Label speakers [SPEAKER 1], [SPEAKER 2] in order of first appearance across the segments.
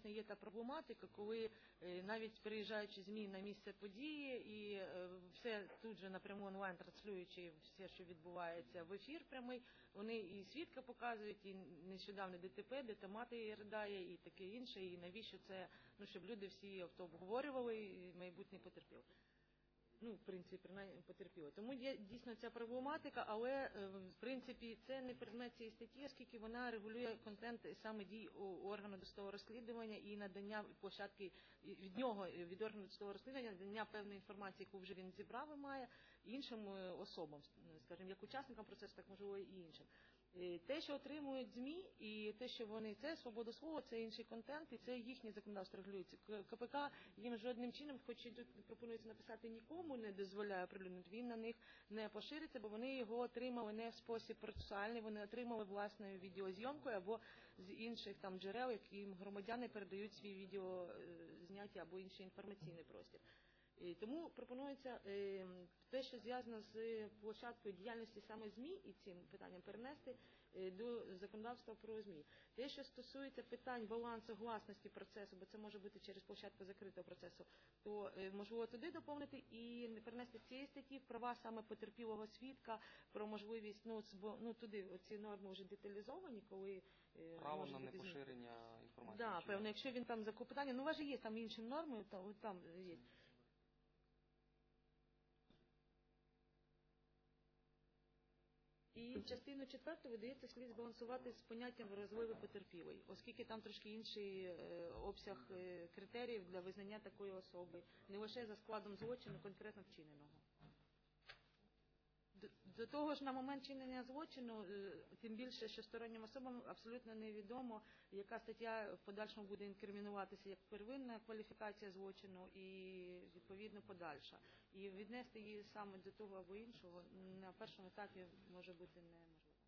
[SPEAKER 1] дійсно є та проблематика, коли навіть приїжджаючи ЗМІ на місце події і все тут же напряму онлайн транслюючи все, що відбувається в ефір прямий, вони і свідка показують, і нещодавно ДТП, де та мати ридає, і таке інше, і навіщо це, щоб люди всі авто обговорювали і майбутнє потерпіли. В принципі, принаймні потерпіли. Тому є дійсно ця проблематика, але, в принципі, це не предмет цієї статті, оскільки вона регулює контент саме дій органу досудового розслідування і надання площадки від нього, від органу досудового розслідування, надання певної інформації, яку вже він зібрав і має, іншим особам, скажімо, як учасникам процесу, так можливо і іншим. Те, що отримують ЗМІ, і те, що вони, це свобода слова, це інший контент, і це їхнє законодавство регулюється. КПК їм жодним чином, хоч і тут пропонується написати нікому, не дозволяє оприлюднити, він на них не пошириться, бо вони його отримали не в спосіб процесуальний, вони отримали власною відеозйомкою або з інших там джерел, яким громадяни передають свої відеозняття або інший інформаційний простір. Тому пропонується те, що зв'язано з площадкою діяльності саме ЗМІ і цим питанням перенести до законодавства про ЗМІ. Те, що стосується питань балансу гласності процесу, бо це може бути через площадку закритого процесу, то можливо туди доповнити і перенести цієї статті права саме потерпілого свідка, про можливість, туди оці норми вже деталізовані, коли
[SPEAKER 2] право на непоширення інформації.
[SPEAKER 1] Так, певно, якщо він там за клопотання, у вас же є там інші норми, там є. І частину 4 видається слід збалансувати з поняттям вразливий потерпілий, оскільки там трошки інший обсяг критеріїв для визнання такої особи, не лише за складом злочину конкретно вчиненого. До того ж, на момент чинення злочину, тим більше, що стороннім особам абсолютно невідомо, яка стаття в подальшому буде інкримінуватися як первинна кваліфікація злочину і, відповідно, подальша. І віднести її саме до того або іншого на першому етапі може бути неможливо.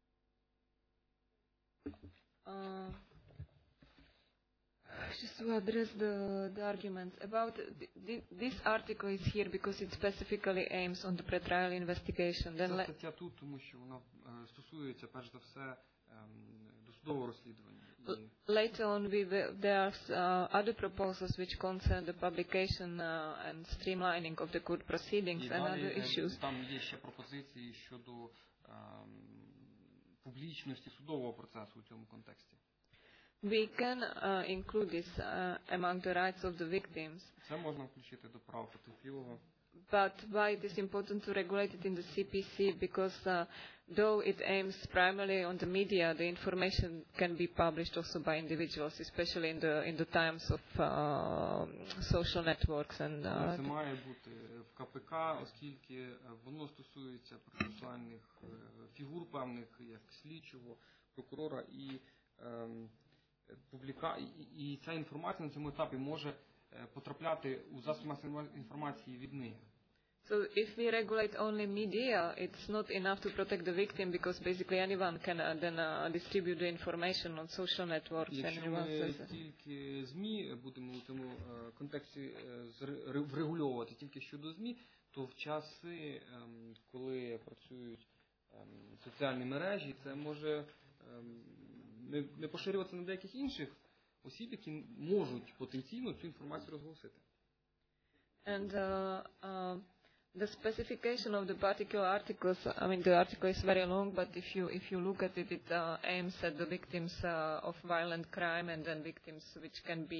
[SPEAKER 3] Just to address the arguments about this article is here because it specifically aims on the pretrial investigation.
[SPEAKER 2] Ця стаття тут, тому що вона стосується перш за все досудового розслідування.
[SPEAKER 3] Later on, there are other proposals which concern the publication and streamlining of the court proceedings and other issues.
[SPEAKER 2] Там є ще пропозиції щодо публічності судового процесу у цьому контексті.
[SPEAKER 3] We can include this among the rights of the victims.
[SPEAKER 2] Це можна включити до прав потерпілого.
[SPEAKER 3] But why it is important to regulate it in the CPC? Because though it aims primarily on the media, the information can be published also by individuals, especially in the times of social networks and.
[SPEAKER 2] Це має бути в КПК, оскільки воно стосується процесуальних фігур певних, як слідчого, прокурора і ця інформація на цьому етапі може потрапляти у засоби масової інформації від них.
[SPEAKER 3] So if we regulate only media, it's not enough to protect the victim because basically anyone can then distribute the information on social networks.
[SPEAKER 2] Якщо ми тільки ЗМІ будемо у цьому контексті врегульовувати тільки щодо ЗМІ, то в часи, коли працюють соціальні мережі, це може не поширюватися на деяких інших осіб, які можуть потенційно цю інформацію розголосити.
[SPEAKER 3] And the specification of the particular articles, I mean the article is very long, but if you look at it, it aims at the victims of violent crime and then victims which can be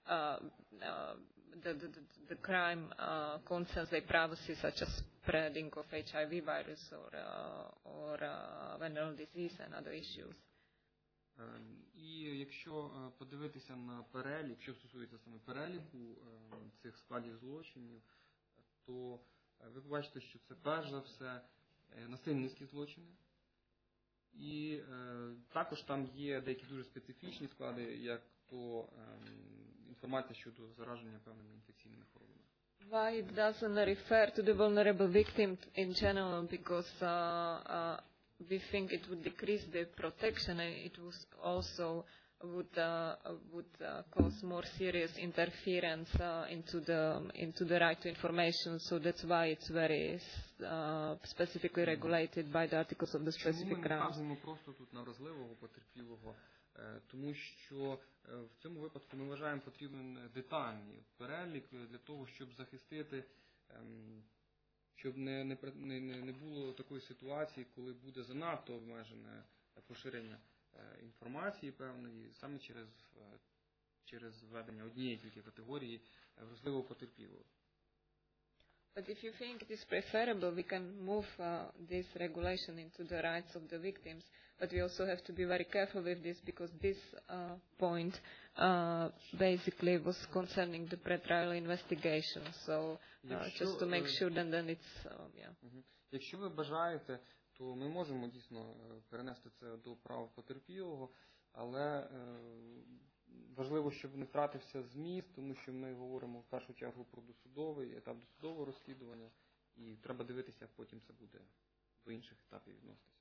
[SPEAKER 3] the crime concerns their privacy, such as spreading of HIV virus or venereal disease and other issues.
[SPEAKER 2] І якщо подивитися на перелік, що стосується саме переліку цих складів злочинів, то ви побачите, що це перш за все насильницькі злочини. І також там є деякі дуже специфічні склади, як то інформація щодо зараження певними інфекційними хворобами.
[SPEAKER 3] Why it doesn't refer to the vulnerable victim in general? Because we think it would decrease the protection and it would also would cause more serious interference into the right to information. So that's why it's very specifically regulated by the articles of the specific
[SPEAKER 2] Чому ми
[SPEAKER 3] grounds.
[SPEAKER 2] вказуємо просто тут на вразливого потерпілого? Тому що в цьому випадку ми вважаємо потрібен детальний перелік для того, щоб захистити, щоб не було такої ситуації, коли буде занадто обмежене поширення інформації певної, саме через введення однієї тільки категорії вразливого потерпілого.
[SPEAKER 3] But if you think it is preferable, we can move this regulation into the rights of the victims. But we also have to be very careful with this because this point basically was concerning the pre-trial investigation. So just to make sure that then it's, yeah.
[SPEAKER 2] Якщо ви бажаєте, то ми можемо дійсно перенести це до прав потерпілого, але важливо, щоб не втратився зміст, тому що ми говоримо в першу чергу про досудовий етап досудового розслідування, і треба дивитися, як потім це буде до інших етапів відноситися.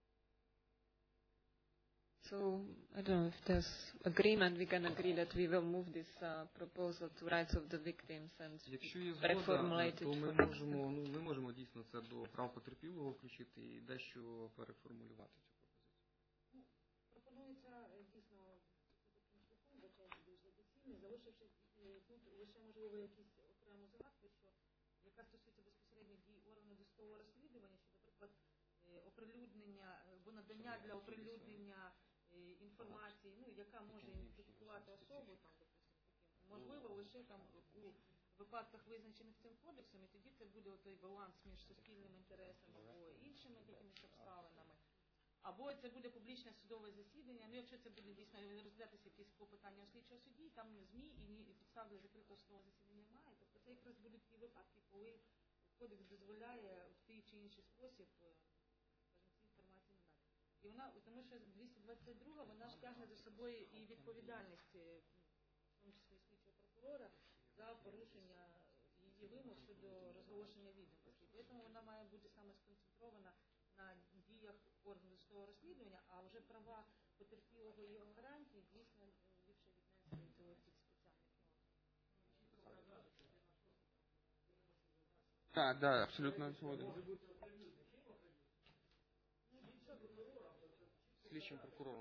[SPEAKER 3] So, I don't know if there's agreement, we can agree that we will move this proposal to rights of the victims and reformulate it.
[SPEAKER 2] Ми можемо дійсно це до прав потерпілого включити і дещо переформулювати цю пропозицію.
[SPEAKER 1] Пропонується дійсно залишивши тут лише, можливо, якісь окрему згадку, що яка стосується безпосередньо дій органу досудового розслідування, що, наприклад, оприлюднення або надання для оприлюднення інформації, яка може ідентифікувати особу, там, допустимо, можливо, лише там у випадках, визначених цим кодексом, і тоді це буде той баланс між суспільним інтересом або іншими якимись обставинами. Або це буде публічне судове засідання, якщо це буде дійсно розглядатися якісь клопотання у слідчого судді, там ЗМІ і підстав для закритого судового засідання немає. Тобто це якраз будуть ті випадки, коли кодекс дозволяє в той чи інший спосіб, скажімо, цю інформацію надати. І вона, тому що 222, вона ж тягне за собою і відповідальність, в тому числі слідчого прокурора, за порушення її вимог щодо розголошення відомостей. Тому вона має бути саме сконцентрована на діях органу досудового розслідування, а вже права потерпілого і його гарантії дійсно ліпше віднести до цих спеціальних норм.
[SPEAKER 2] Так, абсолютно згоден. Слідчим прокурором.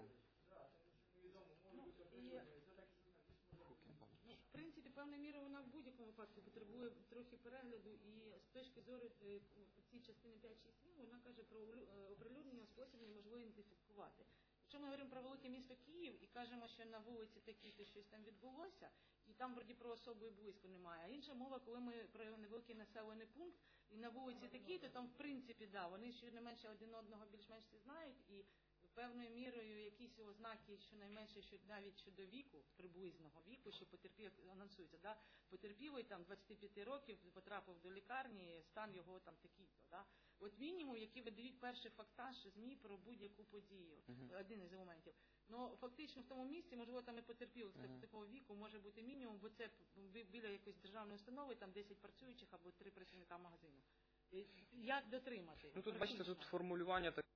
[SPEAKER 1] В принципі, певною мірою вона в будь-якому випадку потребує трохи перегляду, і з точки зору цієї частини 5.6.7 вона каже про оприлюднення спосіб неможливо ідентифікувати. Якщо ми говоримо про велике місто Київ і кажемо, що на вулиці такій-то щось там відбулося, і там вроді про особу і близько немає. А інша мова, коли ми про невеликий населений пункт, і на вулиці такій-то, там в принципі, вони щонайменше один одного більш-менш всі знають, і певною мірою якісь ознаки, щонайменше, що навіть щодо віку, приблизного віку, що потерпілий, анонсується, потерпілий там 25 років, потрапив до лікарні, стан його там такий-то. От мінімум, який видають перший фактаж ЗМІ про будь-яку подію, один із елементів. Ну, фактично в тому місці, можливо, там і потерпілих такого віку може бути мінімум, бо це біля якоїсь державної установи, там 10 працюючих або 3 працівника магазину. Як дотримати?
[SPEAKER 2] Ну, тут, бачите, тут формулювання так.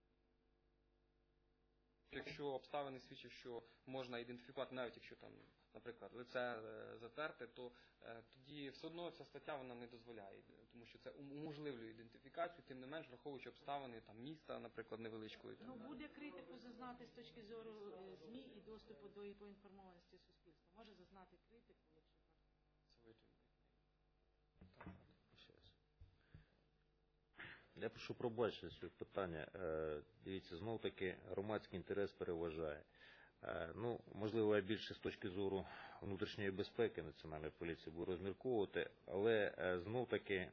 [SPEAKER 2] Якщо обставини свідчать, що можна ідентифікувати, навіть якщо там, наприклад, лице затерте, то тоді все одно ця стаття вона не дозволяє, тому що це уможливлює ідентифікацію, тим не менш, враховуючи обставини там міста, наприклад, невеличкої.
[SPEAKER 1] Ну, буде критику зазнати з точки зору ЗМІ і доступу до поінформованості суспільства. Може зазнати критику, якщо так.
[SPEAKER 4] Я прошу пробачення своє питання. Дивіться, знов-таки громадський інтерес переважає. Ну, можливо, я більше з точки зору внутрішньої безпеки Національної поліції буду розмірковувати, але знов-таки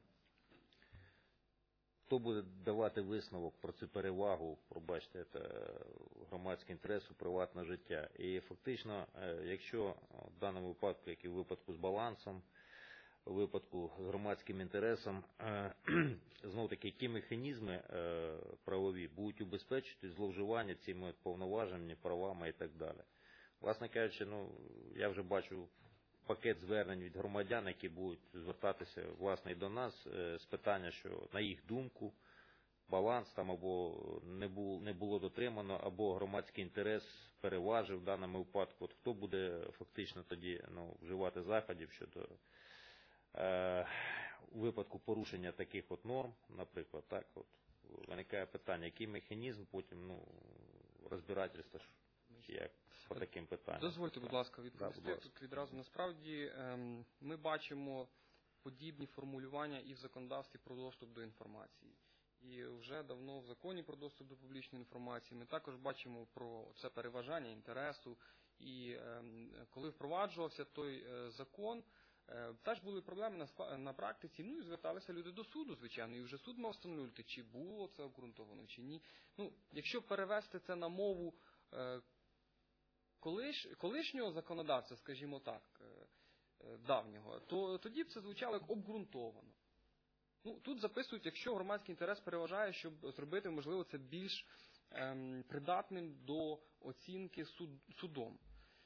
[SPEAKER 4] хто буде давати висновок про цю перевагу, пробачте, це громадський інтерес у приватне життя. І фактично, якщо в даному випадку, як і в випадку з балансом, у випадку з громадським інтересом, знов-таки, які механізми правові будуть убезпечити зловживання цими повноваженнями, правами і так далі. Власне кажучи, я вже бачу пакет звернень від громадян, які будуть звертатися, власне, і до нас з питання, що, на їх думку, баланс там або не було дотримано, або громадський інтерес переважив в даному випадку. От хто буде фактично тоді вживати заходів щодо у випадку порушення таких от норм, наприклад, так от виникає питання, який механізм потім розбирательства чи як по таким питанням.
[SPEAKER 2] Дозвольте, будь ласка, відповісти.
[SPEAKER 4] Да, будь ласка.
[SPEAKER 2] Тут відразу насправді ми бачимо подібні формулювання і в законодавстві про доступ до інформації. І вже давно в законі про доступ до публічної інформації ми також бачимо про це переважання інтересу. І коли впроваджувався той закон, теж були проблеми на практиці, і зверталися люди до суду, звичайно, і вже суд мав встановлювати, чи було це обґрунтовано, чи ні. Якщо перевести це на мову колишнього законодавця, скажімо так, давнього, то тоді б це звучало як обґрунтовано. Тут записують, якщо громадський інтерес переважає, щоб зробити, можливо, це більш придатним до оцінки судом.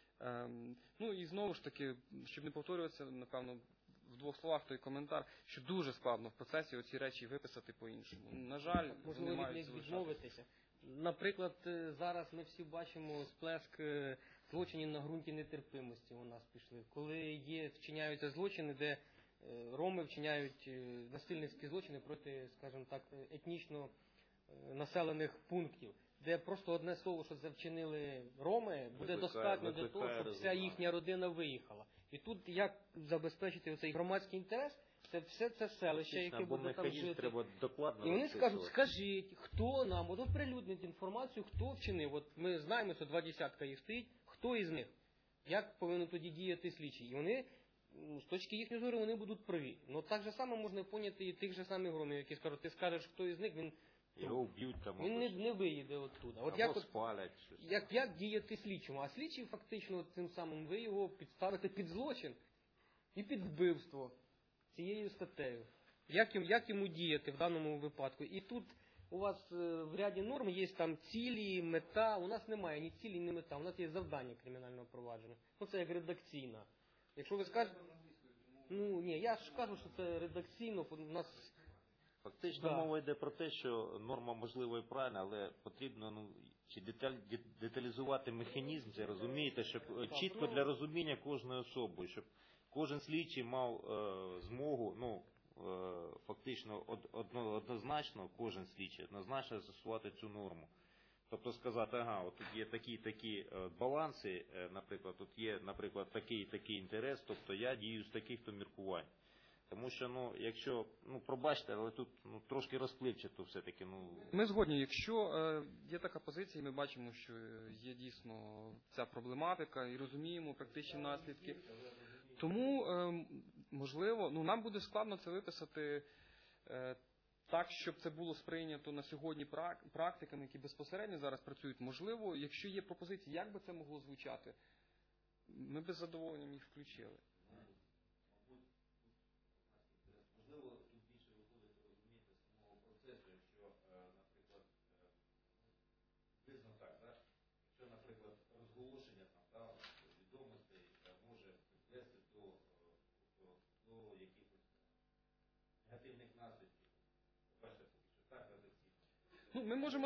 [SPEAKER 2] І знову ж таки, щоб не повторюватися, напевно, в двох словах той коментар, що дуже складно в процесі оці речі виписати по-іншому. На жаль,
[SPEAKER 5] можливо, від них відмовитися. Наприклад, зараз ми всі бачимо сплеск злочинів на ґрунті нетерпимості у нас пішли. Коли вчиняються злочини, де роми вчиняють насильницькі злочини проти, скажімо так, етнічно населених пунктів, де просто одне слово, що це вчинили роми, буде достатньо для того, щоб вся їхня родина виїхала. І тут як забезпечити цей громадський інтерес, це все це селище, яке буде там жити. І вони скажуть, скажіть, хто нам оприлюднить інформацію, хто вчинив. От ми знаємо, що 20 їх стоїть, хто із них. Як повинен тоді діяти слідчий? І вони, з точки їхньої зору, вони будуть праві. Так же само можна поняти і тих же самих ромів, які скажуть, ти скажеш, хто із них,
[SPEAKER 4] його вб'ють там.
[SPEAKER 5] Він не виїде оттуда.
[SPEAKER 4] Або спалять.
[SPEAKER 5] Як діяти слідчому? А слідчий фактично тим самим ви його підставите під злочин і під вбивство цією статтею. Як йому діяти в даному випадку? І тут у вас в ряді норм є там цілі, мета. У нас немає ні цілі, ні мета. У нас є завдання кримінального провадження. Це як редакційна. Якщо ви скажете... ні, я ж кажу, що це редакційно. У нас...
[SPEAKER 4] Фактично мова йде про те, що норма можливо і правильна, але потрібно деталізувати механізм, це розумієте, щоб чітко для розуміння кожної особи, щоб кожен слідчий мав змогу, фактично однозначно, кожен слідчий однозначно застосувати цю норму. Тобто сказати, от тут є такі баланси, наприклад, тут є, наприклад, такий інтерес, тобто я дію з таких-то міркувань. Тому що, якщо, пробачте, але тут трошки розпливчато все-таки.
[SPEAKER 2] Ми згодні, якщо є така позиція, ми бачимо, що є дійсно ця проблематика і розуміємо практичні наслідки. Тому, можливо, нам буде складно це виписати так, щоб це було сприйнято на сьогодні практиками, які безпосередньо зараз працюють. Можливо, якщо є пропозиції, як би це могло звучати, ми б з задоволенням їх включили. Ми можемо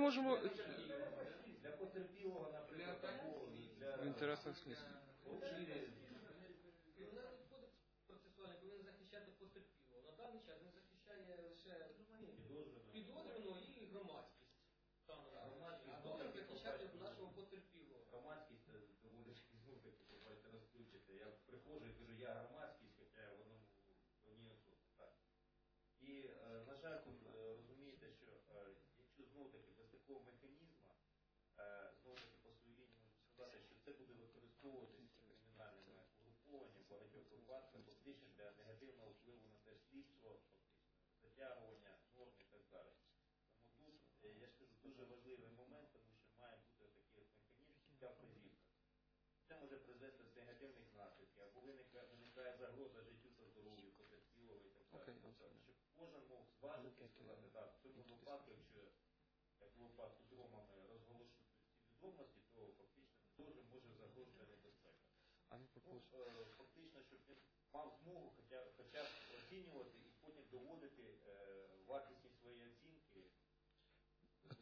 [SPEAKER 4] для потерпілого, наприклад,
[SPEAKER 2] в інтересах слідства.
[SPEAKER 5] Кримінальний кодекс процесуальний повинен захищати потерпілого. На даний час він захищає лише підозрюваного і громадськість. А повинен захищати нашого потерпілого.
[SPEAKER 4] Громадськість доволі знов-таки, побачите, розключити. Я приходжу і кажу, я громадськість, хоча я в одній особі. І, на жаль, тут розумієте, що якщо знов-таки без такого механізму, знов-таки по своїй лінії можу сказати, що це буде використовуватися кримінальними угрупованнями в багатьох випадках, фактично для негативного впливу на те слідство, затягування норм і так далі. Тому тут, я ж кажу, дуже важливий момент, тому що має бути такий механізм, чітка вказівка. Це може призвести до негативних наслідків, або виникає загроза життю та здоров'ю потерпілого і так далі. Щоб кожен мог зважити і сказати, так, в цьому випадку, якщо як у випадку з ромами розголошують ці відомості, то фактично дуже може загрозити небезпека. Фактично, щоб він мав змогу хоча б оцінювати і потім доводити вартісність своєї оцінки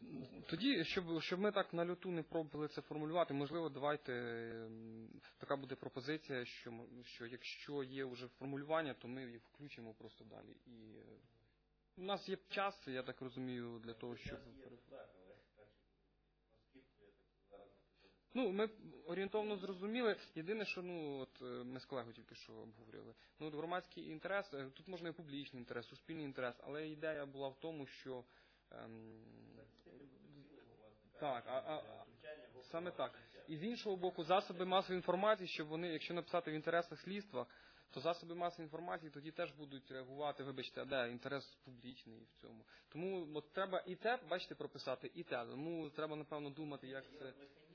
[SPEAKER 2] Тоді, щоб ми так на люту не пробували це формулювати, можливо, давайте така буде пропозиція, що якщо є вже формулювання, то ми їх включимо просто далі. І у нас є час, я так розумію, для того, щоб... Ну, ми орієнтовно зрозуміли. Єдине, що ми з колегою тільки що обговорювали. Громадський інтерес, тут можна і публічний інтерес, суспільний інтерес, але ідея була в тому, що так, саме так. І з іншого боку, засоби масової інформації, щоб вони, якщо написати в інтересах слідства, то засоби масової інформації тоді теж будуть реагувати, вибачте, а де інтерес публічний в цьому. Тому треба і те, бачите, прописати, і те. Тому треба, напевно, думати, як це...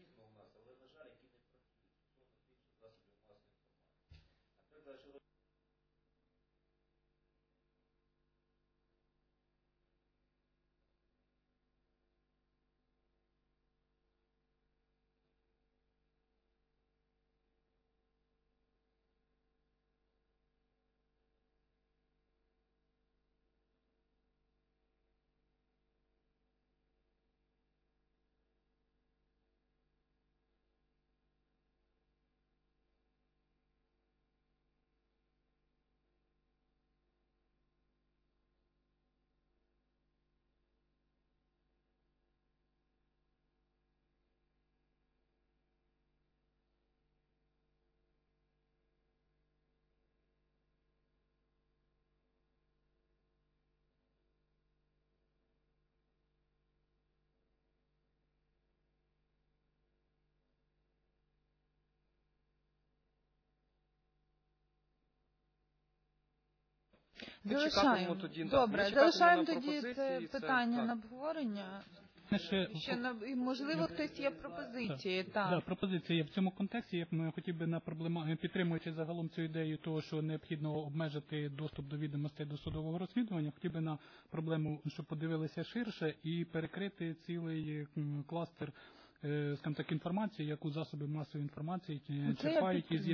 [SPEAKER 6] Залишаємо. Добре, залишаємо тоді це питання на обговорення. Можливо, хтось є пропозиції.
[SPEAKER 7] Так, пропозиція є в цьому контексті. Я хотів би підтримуючи загалом цю ідею того, що необхідно обмежити доступ до відомостей до судового розслідування, хотів би на проблему, щоб подивилися ширше і перекрити цілий кластер, скажімо так, інформації, яку засоби масової інформації черпають із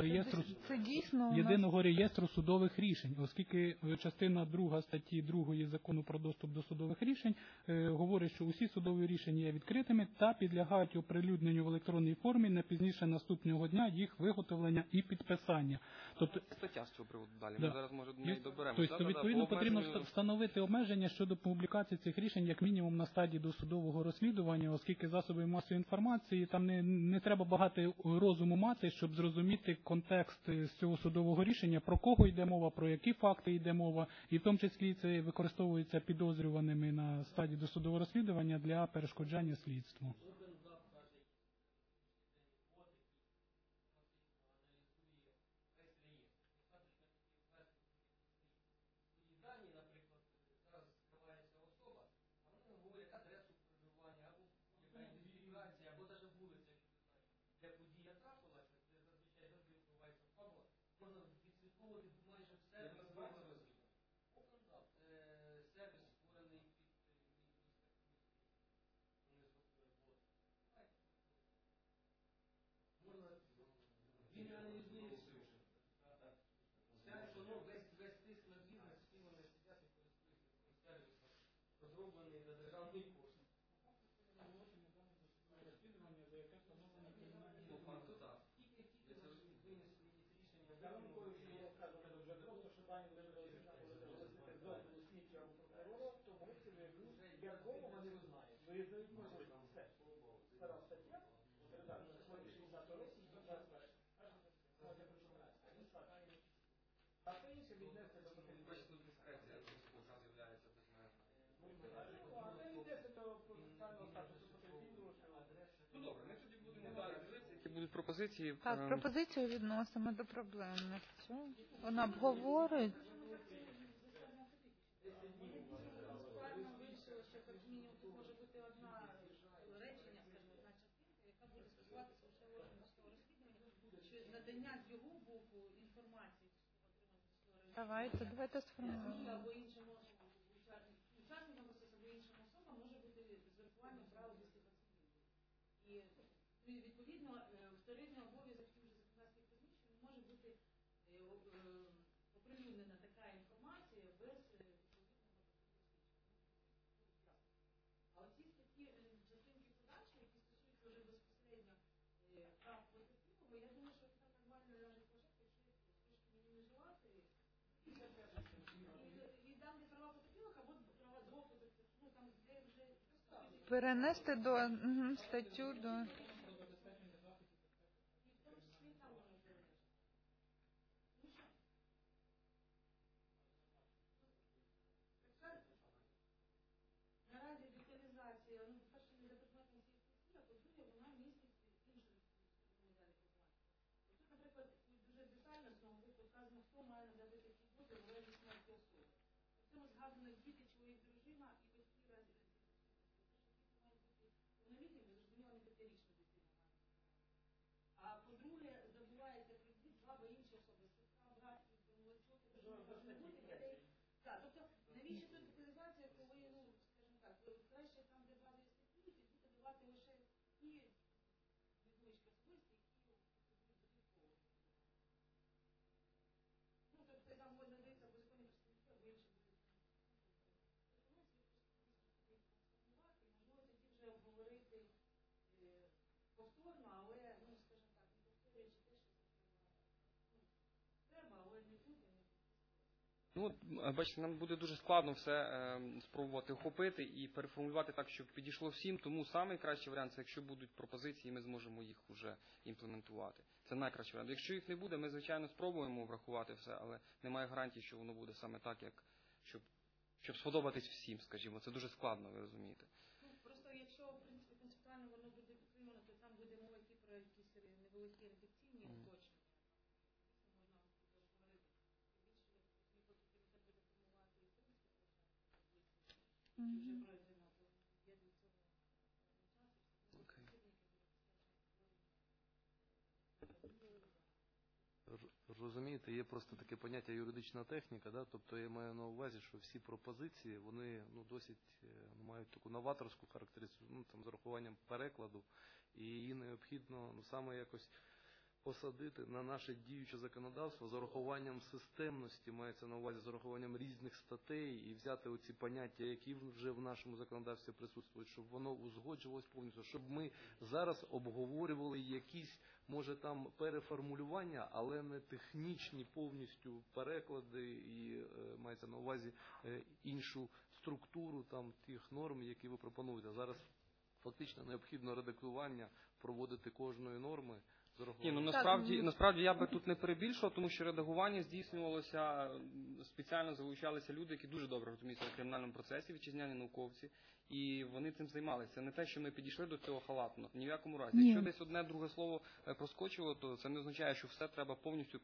[SPEAKER 7] єдиного реєстру судових рішень, оскільки частина 2 статті 2 Закону про доступ до судових рішень говорить, що усі судові рішення є відкритими та підлягають оприлюдненню в електронній формі не пізніше наступного дня їх виготовлення і підписання.
[SPEAKER 2] Тобто стаття з цього приводу далі. Ми зараз, може, до неї доберемо.
[SPEAKER 7] Тобто, відповідно, потрібно встановити обмеження щодо публікації цих рішень як мінімум на стадії досудового розслідування, оскільки засоби масової інформації, там не треба багато розуму мати, щоб зрозуміти контекст з цього судового рішення, про кого йде мова, про які факти йде мова, і в тому числі це використовується підозрюваними на стадії досудового розслідування для перешкоджання слідству.
[SPEAKER 2] Будуть пропозиції.
[SPEAKER 6] Так, пропозицію відносимо до проблемних. Вона обговорить.
[SPEAKER 1] Надання з його боку інформації
[SPEAKER 6] Давайте сформуємо.
[SPEAKER 1] або іншим учасникам процесу або іншим особам може бути з врахуванням права дисципліни. І відповідно вторинний обов'язок тих же законодавчих приміщень може бути оприлюднена така інформація без відповідного. А оці
[SPEAKER 6] Перенести до статтю до...
[SPEAKER 1] Наразі деталізація, по-перше, не за предметом цієї статті, а по-друге, вона містить іншу відповідальність. Тут, наприклад, дуже детально знову вказано, хто має надати такі дозвіл в разі смерті особи. В цьому згадано діти, чоловік, дружина і батьки в разі повнолітні, зрозуміло, не 5-річна дитина. А по-друге, забувається про діти, баба, інші особи, сестра, брат, молодчок, не буде дітей. Так, тобто, навіщо тут деталізація, коли, скажімо так, краще там, де базові статті, тоді подавати лише ті невеличкі особисті, які додатково. Тобто, там може надається або законні представники, або інші можливо, тоді вже обговорити повторно, але, скажімо так, не повторюючи те, що треба, але не тут, і не тут.
[SPEAKER 2] Ну, бачите, нам буде дуже складно все спробувати охопити і переформулювати так, щоб підійшло всім, тому найкращий варіант, це якщо будуть пропозиції, ми зможемо їх вже імплементувати. Це найкращий варіант. Якщо їх не буде, ми, звичайно, спробуємо врахувати все, але немає гарантії, що воно буде саме так, як щоб сподобатись всім, скажімо. Це дуже складно, ви розумієте.
[SPEAKER 1] Просто якщо, в принципі, концептуально воно буде підтримано, то там буде мова йти про якісь невеликі редакційні уточнення.
[SPEAKER 8] Розумієте, є просто таке поняття юридична техніка, да? Тобто я маю на увазі, що всі пропозиції, вони досить мають таку новаторську характеристику, там, з урахуванням перекладу, і її необхідно саме якось посадити на наше діюче законодавство з урахуванням системності, мається на увазі з урахуванням різних статей, і взяти оці поняття, які вже в нашому законодавстві присутствують, щоб воно узгоджувалось повністю, щоб ми зараз обговорювали якісь, може там переформулювання, але не технічні повністю переклади і мається на увазі іншу структуру там тих норм, які ви пропонуєте. Зараз фактично необхідно редактування проводити кожної норми.
[SPEAKER 2] Ні, насправді я би тут не перебільшував, тому що редагування здійснювалося, спеціально залучалися люди, які дуже добре розуміються на кримінальному процесі, вітчизняні науковці, і вони цим займалися. Це не те, що ми підійшли до цього халатно, ні в якому разі. Якщо десь одне-друге слово проскочило, то це не означає, що все треба повністю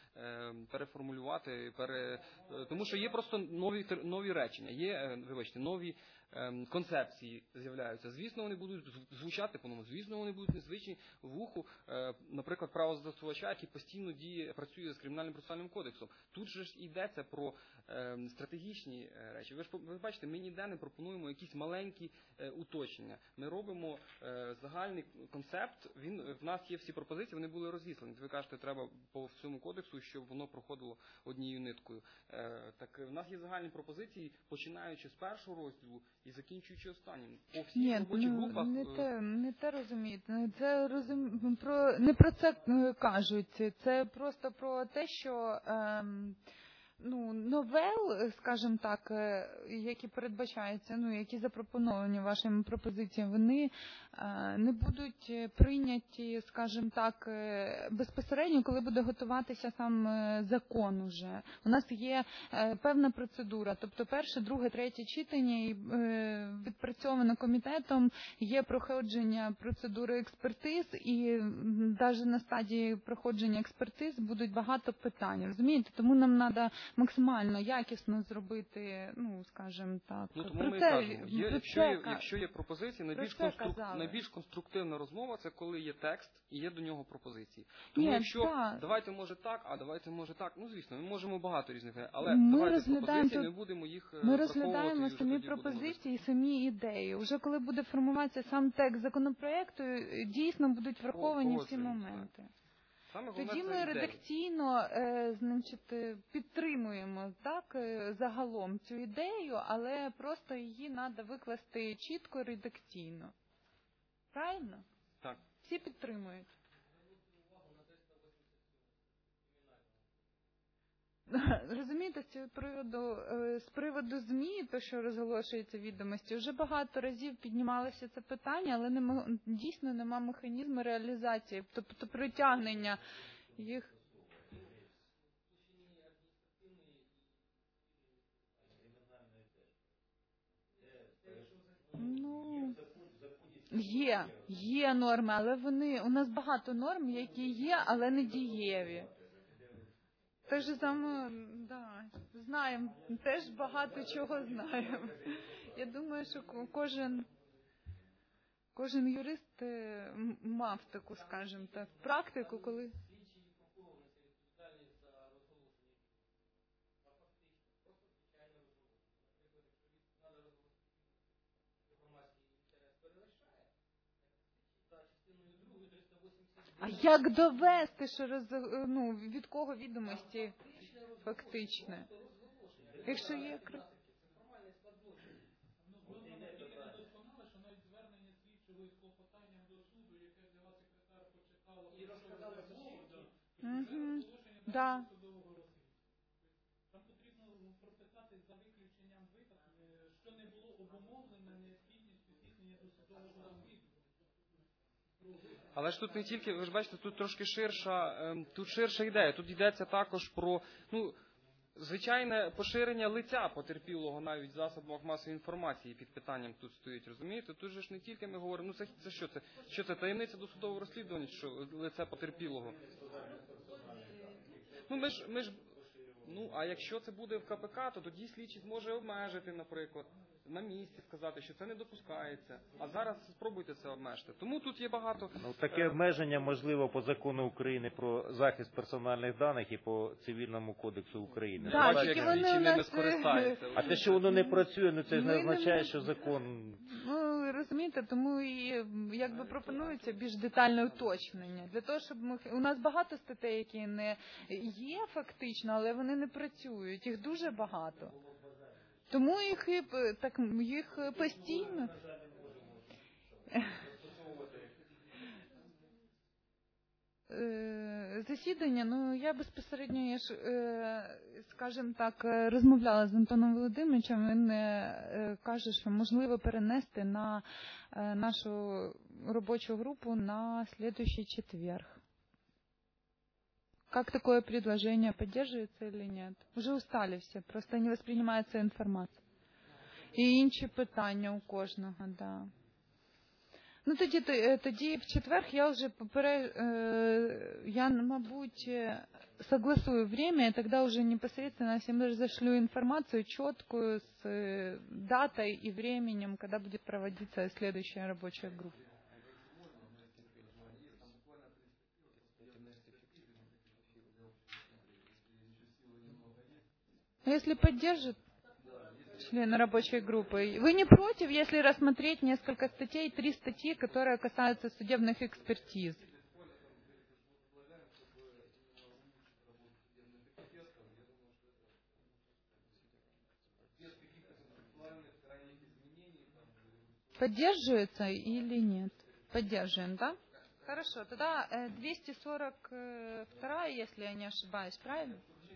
[SPEAKER 2] переформулювати, тому що є просто нові речення, є, вибачте, нові концепції з'являються. Звісно, вони будуть звучати по-новому, звісно, вони будуть незвичні в уху, наприклад, правозастосувача, який постійно працює з Кримінальним процесуальним кодексом. Тут же ж йдеться про стратегічні речі. Ви бачите, ми ніде не пропонуємо якісь маленькі уточнення. Ми робимо загальний концепт, в нас є всі пропозиції, вони були розіслані. Ви кажете, треба по всьому кодексу, щоб воно проходило однією ниткою. Так в нас є загальні пропозиції, починаючи з першого розділу і закінчуючи останнім. По всіх робочих групах...
[SPEAKER 6] Не те розумієте. Це не про це кажуть. Це просто про те, що новел, скажімо так, які передбачаються, які запропоновані вашими пропозиціями, вони не будуть прийняті, скажімо так, безпосередньо, коли буде готуватися сам закон уже. У нас є певна процедура, тобто перше, друге, третє читання, і відпрацьовано комітетом, є проходження процедури експертиз, і навіть на стадії проходження експертиз будуть багато питань, розумієте? Тому нам треба максимально якісно зробити, скажімо так.
[SPEAKER 2] Тому ми кажемо, якщо є пропозиції, найбільш конструктивна розмова, це коли є текст і є до нього пропозиції. Тому давайте може так, а давайте може так, звісно, ми можемо багато різних, але давайте пропозиції, ми будемо їх враховувати.
[SPEAKER 6] Ми розглядаємо самі пропозиції, самі ідеї. Уже коли буде формуватися сам текст законопроекту, дійсно будуть враховані всі моменти. Тоді ми редакційно підтримуємо загалом цю ідею, але просто її треба викласти чітко редакційно. Правильно?
[SPEAKER 2] Так.
[SPEAKER 6] Всі підтримують. розумієте, з приводу ЗМІ, то, що розголошується відомості, вже багато разів піднімалося це питання, але дійсно нема механізму реалізації, тобто притягнення їх. Ну, є норми, але у нас багато норм, які є, але не дієві. Те ж саме, да, знаємо, теж багато чого знаємо. Я думаю, що кожен юрист мав таку, скажімо так, практику, коли... А як довести, що від кого відомості фактично? Якщо є... Да.
[SPEAKER 7] Там потрібно прописати за виключенням випадків, що не було обумовлено необхідністю здійснення досудового розслідування.
[SPEAKER 2] Але ж тут не тільки, ви ж бачите, тут трошки ширша ідея. Тут йдеться також про, звичайне поширення лиця потерпілого навіть в засобах масової інформації під питанням тут стоїть, розумієте? Тут же ж не тільки ми говоримо, це що це? Що це, таємниця досудового розслідування, що лице потерпілого? А якщо це буде в КПК, то тоді слідчий зможе обмежити, наприклад, на місці сказати, що це не допускається. А зараз спробуйте це обмежити. Тому тут є багато...
[SPEAKER 4] Таке обмеження можливо по закону України про захист персональних даних і по Цивільному кодексу України.
[SPEAKER 6] Так, тільки вони у нас...
[SPEAKER 4] А те, що воно не працює, це не означає, що закон...
[SPEAKER 6] Розумієте, тому і якби пропонується більш детальне уточнення. Для того, щоб у нас багато статей, які не є фактично, але вони не працюють. Їх дуже багато. Тому їх постійно... Засідання, я безпосередньо, скажімо так, розмовляла з Антоном Володимировичем, він каже, що можливо перенести на нашу робочу групу на следующий четверг. Как такое предложение, поддерживается или нет? Уже устали всі, просто не воспринимається інформація. І інші питання у кожного, да. Тоді в четверг я вже мабуть, согласую время, и тогда уже непосредственно всем разошлю информацию четкую с датой и временем, когда будет проводиться следующая рабочая группа. Если поддержит члены рабочей группы. Вы не против, если рассмотреть несколько статей, 3 статьи, которые касаются судебных экспертиз? Поддерживается или нет? Поддерживаем, да? Хорошо, тогда 242, если я не ошибаюсь, правильно?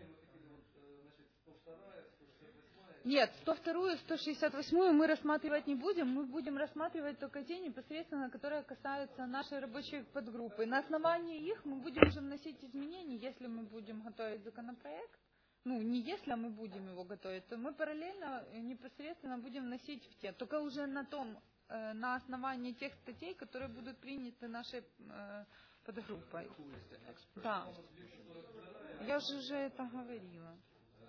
[SPEAKER 6] Нет, 102 и 168 мы рассматривать не будем. Мы будем рассматривать только те непосредственно, которые касаются нашей рабочей подгруппы. На основании их мы будем уже вносить изменения, если мы будем готовить законопроект. Не если мы будем его готовить, то мы параллельно непосредственно будем вносить в те. Только уже на основании тех статей, которые будут приняты нашей подгруппой. Да. Я же уже это говорила.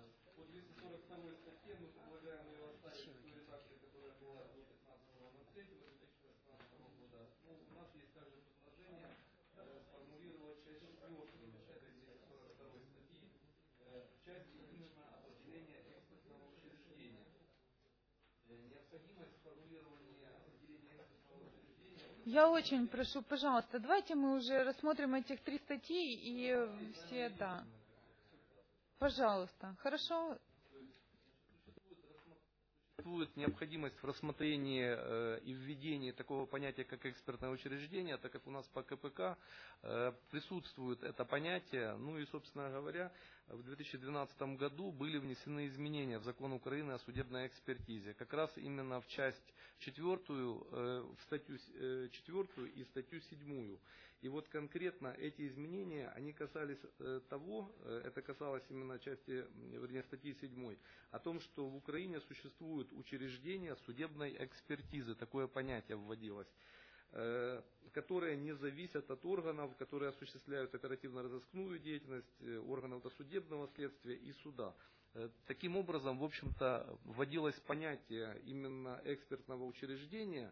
[SPEAKER 6] Я очень прошу, пожалуйста, давайте мы уже рассмотрим этих 3 статьи и все, да. Пожалуйста, хорошо?
[SPEAKER 8] существует необходимость в рассмотрении и введении такого понятия, как экспертное учреждение, так как у нас по КПК присутствует это понятие. Ну и, собственно говоря, в 2012 году были внесены изменения в закон Украины о судебной экспертизе. Как раз именно в часть 4, в статью 4 и статью 7. И вот конкретно эти изменения, они касались того, это касалось именно части, вернее, статьи 7, о том, что в Украине существуют учреждения судебной экспертизы, такое понятие вводилось, которые не зависят от органов, которые осуществляют оперативно-розыскную деятельность, органов досудебного следствия и суда. Таким образом, в общем-то, вводилось понятие именно экспертного учреждения,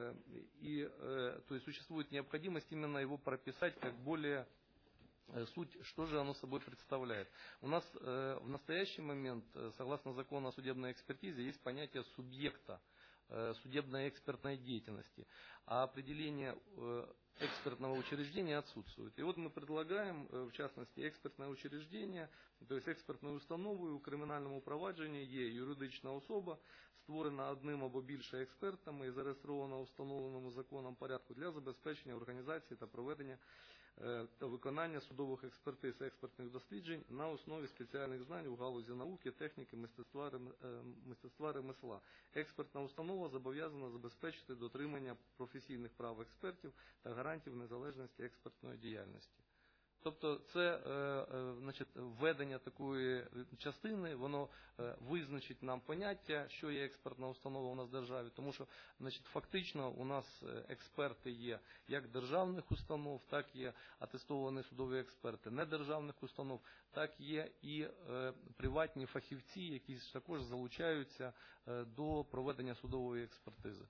[SPEAKER 8] и то есть существует необходимость именно его прописать как более суть, что же оно собой представляет. У нас в настоящий момент, согласно закону о судебной экспертизе, есть понятие субъекта судебной экспертной деятельности, а определение экспертного учреждения отсутствует. И вот мы предлагаем, в частности, экспертное учреждение, то есть експертну установу у кримінальному провадженні є юридична особа, створена одним або більше експертами і зареєстрована у встановленому законом порядку для забезпечення організації та проведення та виконання судових експертиз і експертних досліджень на основі спеціальних знань у галузі науки, техніки, мистецтва, ремесла. Експертна установа зобов'язана забезпечити дотримання професійних прав експертів та гарантів незалежності експертної діяльності. Тобто це введення такої частини, воно визначить нам поняття, що є експертна установа у нас в державі, тому що фактично у нас експерти є як державних установ, так є атестовані судові експерти недержавних установ, так є і приватні фахівці, які також залучаються до проведення судової експертизи.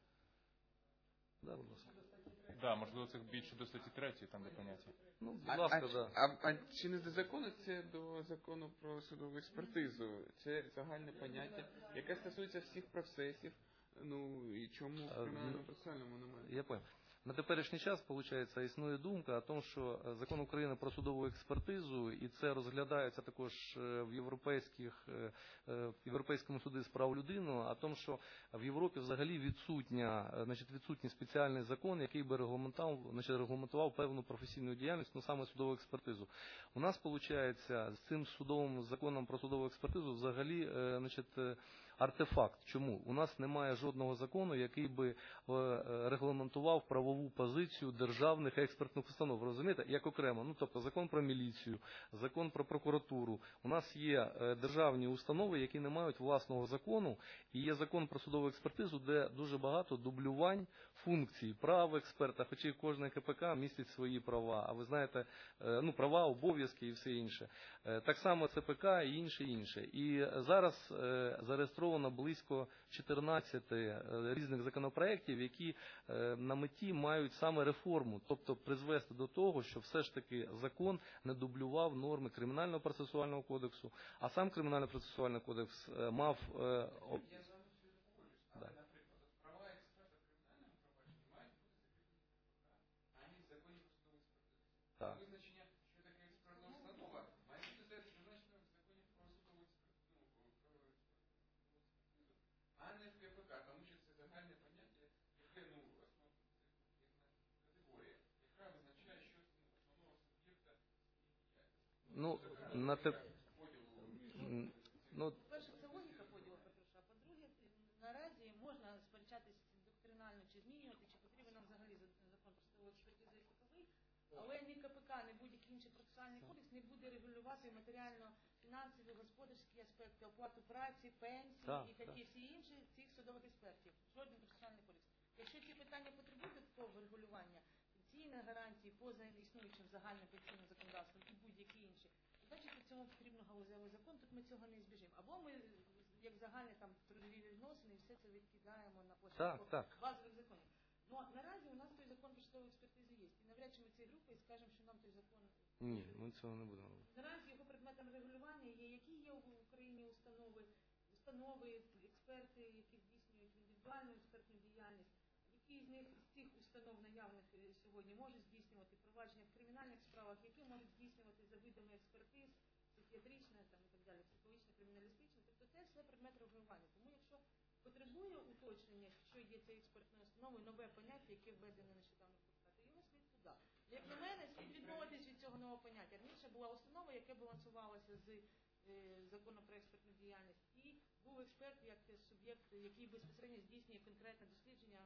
[SPEAKER 8] Да, будь ласка.
[SPEAKER 9] Да, можливо, це більше до статті 3, там де поняття.
[SPEAKER 8] Ну, будь ласка, да.
[SPEAKER 10] А чи не до закону, це до закону про судову експертизу? Це загальне поняття, яке стосується всіх процесів, ну і чому в кримінальному процесуальному немає?
[SPEAKER 8] Я понял. На теперішній час, виходить, існує думка о том, що закон України про судову експертизу, і це розглядається також в Європейському суді з прав людини, о том, що в Європі взагалі відсутній спеціальний закон, який би регламентував певну професійну діяльність, ну саме судову експертизу. У нас, виходить, з цим судовим законом про судову експертизу взагалі, артефакт. Чому? У нас немає жодного закону, який би регламентував правову позицію державних експертних установ. Розумієте? Як окремо. Ну, тобто закон про міліцію, закон про прокуратуру. У нас є державні установи, які не мають власного закону, і є закон про судову експертизу, де дуже багато дублювань функцій, прав експерта, хоча і кожна КПК містить свої права. А ви знаєте, ну, права, обов'язки і все інше. Так само ЦПК і інше. І зараз зареєстровано близько 14 різних законопроєктів, які на меті мають саме реформу, тобто призвести до того, що все ж таки закон не дублював норми Кримінального процесуального кодексу, а сам Кримінально-процесуальний кодекс мав... Так.
[SPEAKER 10] Визначення, що таке експертна установа, має бути зазначено в законі про судову експертизу, а не в КПК, тому що це загальне поняття, яке, ну, категорія, яка визначає, що основного суб'єкта і
[SPEAKER 8] Ну, на те...
[SPEAKER 1] По-перше, це логіка поділу, по-перше. А по-друге, наразі можна сперечатись доктринально, чи змінювати, чи потрібен нам взагалі закон про судову експертизу як таковий, але ні КПК, ні будь-який інший процесуальний кодекс не буде регулювати матеріально-фінансові, господарські аспекти, оплату праці, пенсії і такі всі інші цих судових експертів. Жодний процесуальний кодекс. Якщо ці питання потребують додаткового регулювання, пенсійних гарантій, поза існуючим загальним пенсійним законодавством і будь-які інші, значить, в цьому потрібно галузевий закон, тут ми цього не збіжимо. Або ми, як загальні там трудові відносини, все це відкидаємо на площадку базових законів. Ну, наразі у нас той закон про судову експертизу є. І навряд чи ми цією групою скажемо, що нам той закон...
[SPEAKER 8] Ні, ми цього не будемо.
[SPEAKER 1] Наразі його предметом регулювання є, які є в Україні установи, експерти, які здійснюють індивідуальну експертну діяльність, які з них, з цих установ наявних сьогодні можуть здійснювати провадження в кримінальних справах, які можуть здійснювати за видами експертиз, психіатрична там, і так далі, психологічна, криміналістична. Тобто це все предмет регулювання. Тому якщо потребує уточнення, що є цією експертною установою, нове поняття, яке введено нещодавно в депутати. Його слід туди. Як на мене, слід відмовитись від цього нового поняття. Раніше була установа, яка балансувалася з законом про експертну діяльність, і був експерт як суб'єкт, який безпосередньо здійснює конкретне дослідження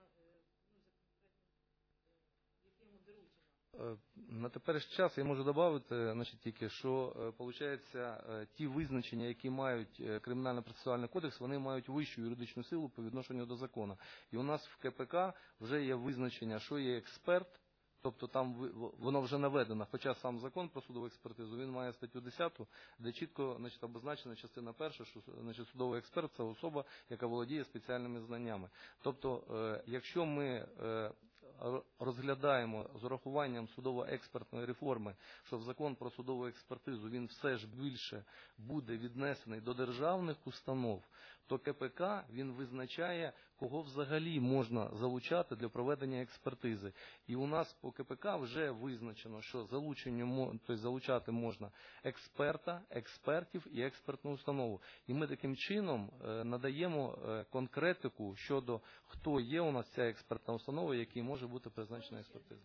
[SPEAKER 1] яке йому доручено.
[SPEAKER 8] На теперішній час я можу додати, значить, тільки, що, виходить, ті визначення, які мають Кримінально-процесуальний кодекс, вони мають вищу юридичну силу по відношенню до закону. І у нас в КПК вже є визначення, що є експерт, тобто там воно вже наведено, хоча сам закон про судову експертизу, він має статтю 10, де чітко, значить, обозначена частина 1, що, значить, судовий експерт – це особа, яка володіє спеціальними знаннями. Тобто, якщо ми розглядаємо з урахуванням судово-експертної реформи, що в закон про судову експертизу він все ж більше буде віднесений до державних установ, то КПК він визначає, кого взагалі можна залучати для проведення експертизи. І у нас по КПК вже визначено, що залучати можна експерта, експертів і експертну установу. І ми таким чином надаємо конкретику щодо, хто є у нас ця експертна установа, якій може бути призначена експертиза.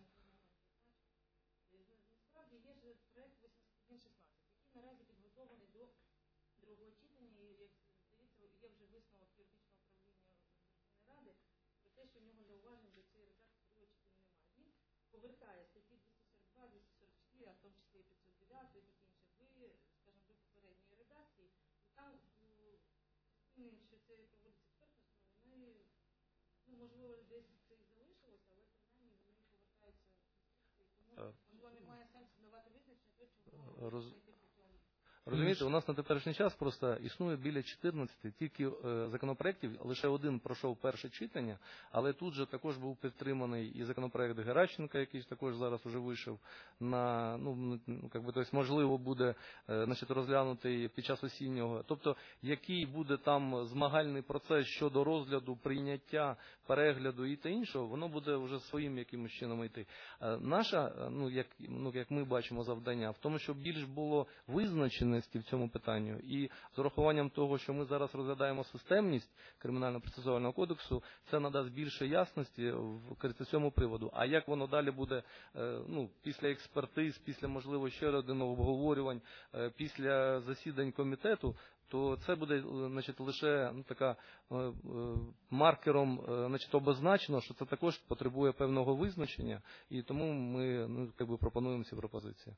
[SPEAKER 1] Насправді є ж проект 8116, який наразі підготовлений до другого читання, і, як здається, є вже висновок юридичного управління Верховної Ради про те, що в нього зауважень до цієї редакції другого читання немає. Він повертає статті 242, 244, а в тому числі і 509 і такі інші, скажімо, до попередньої редакції, і там, що це проводиться експертна установа, можливо, десь це і залишилося, але принаймні вони повертаються, тому, можливо, немає сенсу давати визначення, то чого
[SPEAKER 8] Розумієте, у нас на теперішній час просто існує біля 14 тільки законопроєктів, лише один пройшов перше читання, але тут же також був підтриманий і законопроєкт Геращенка, який також зараз уже вийшов на, тобто, можливо, буде, значить, розглянутий під час осіннього. Тобто, який буде там змагальний процес щодо розгляду, прийняття, перегляду і та іншого, воно буде вже своїм якимось чином йти. Наша, як ми бачимо, завдання в тому, щоб більш було визначено в цьому питанню. І з урахуванням того, що ми зараз розглядаємо системність Кримінально-процесуального кодексу, це надасть більше ясності в цьому приводу. А як воно далі буде, після експертиз, після, можливо, ще один обговорювань, після засідань комітету, то це буде, значить, лише маркером, значить, обозначено, що це також потребує певного визначення, і тому ми пропонуємо ці пропозиції.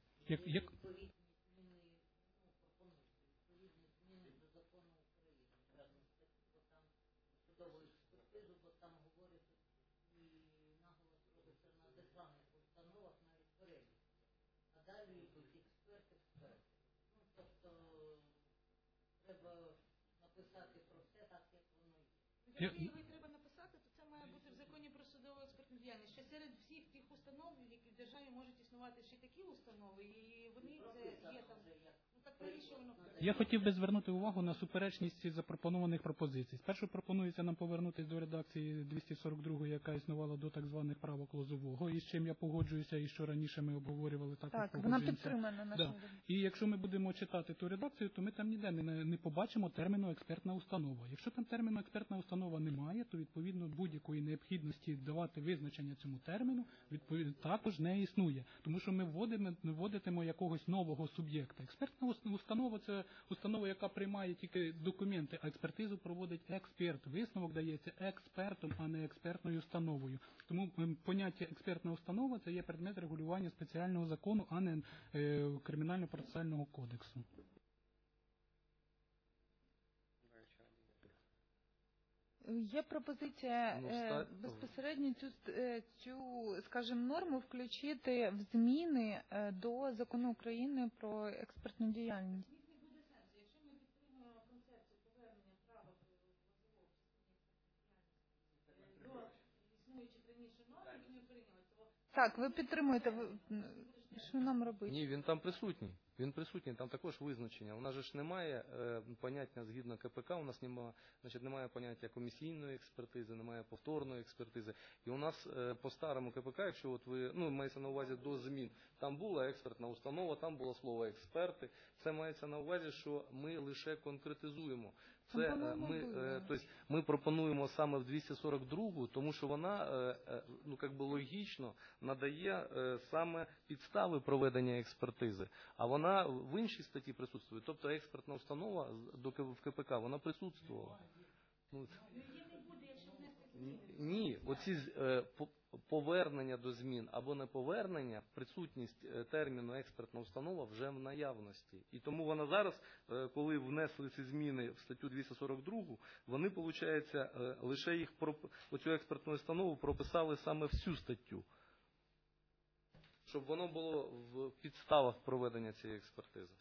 [SPEAKER 1] Якщо треба написати, то це має бути в законі про судову експертну діяльність. Що серед всіх тих установ, які в державі можуть існувати ще такі установи, і вони це є там. Так навіщо воно?
[SPEAKER 7] Я хотів би звернути увагу на суперечність запропонованих пропозицій. Спершу пропонується нам повернутися до редакції 242, яка існувала до так званих правок Лозового, і з чим я погоджуюся, і що раніше ми обговорювали,
[SPEAKER 6] так вона підтримана нашим.
[SPEAKER 7] І якщо ми будемо читати ту редакцію, то ми там ніде не побачимо терміну експертна установа. Якщо там терміну експертна установа немає, то відповідно будь-якої необхідності давати визначення цьому терміну також не існує. Тому що ми вводитимо якогось нового суб'єкта. Експертна установа – це установа, яка приймає тільки документи, а експертизу проводить експерт. Висновок дається експертом, а не експертною установою. Тому поняття експертна установа – це є предмет регулювання спеціального закону, а не Кримінально-процесуального кодексу.
[SPEAKER 6] Є пропозиція безпосередньо цю, скажімо, норму включити в зміни до Закону України про експертну діяльність.
[SPEAKER 1] Не буде сенсу. Якщо ми підтримуємо концепцію повернення права до існуючих раніше норм, які ми прийняли, то...
[SPEAKER 6] Так, ви підтримуєте, що нам робити?
[SPEAKER 8] Ні, він там присутній. Він присутній, там також визначення. У нас же ж немає поняття згідно КПК, у нас немає поняття комісійної експертизи, немає повторної експертизи. І у нас по старому КПК, якщо от ви, мається на увазі до змін, там була експертна установа, там було слово експерти. Це мається на увазі, що ми лише конкретизуємо Це
[SPEAKER 6] по-моєму,
[SPEAKER 8] тобто ми пропонуємо саме в 242, тому що вона ну, как би логічно надає саме підстави проведення експертизи, а вона в іншій статті присутствує. Тобто експертна установа в КПК, вона присутствувала. Ну, ні, оці повернення до змін або неповернення, присутність терміну експертна установа вже в наявності. І тому вона зараз, коли внесли ці зміни в статтю 242, вони, виходить, лише їх, оцю експертну установу прописали саме всю статтю. Щоб воно було в підставах проведення цієї експертизи.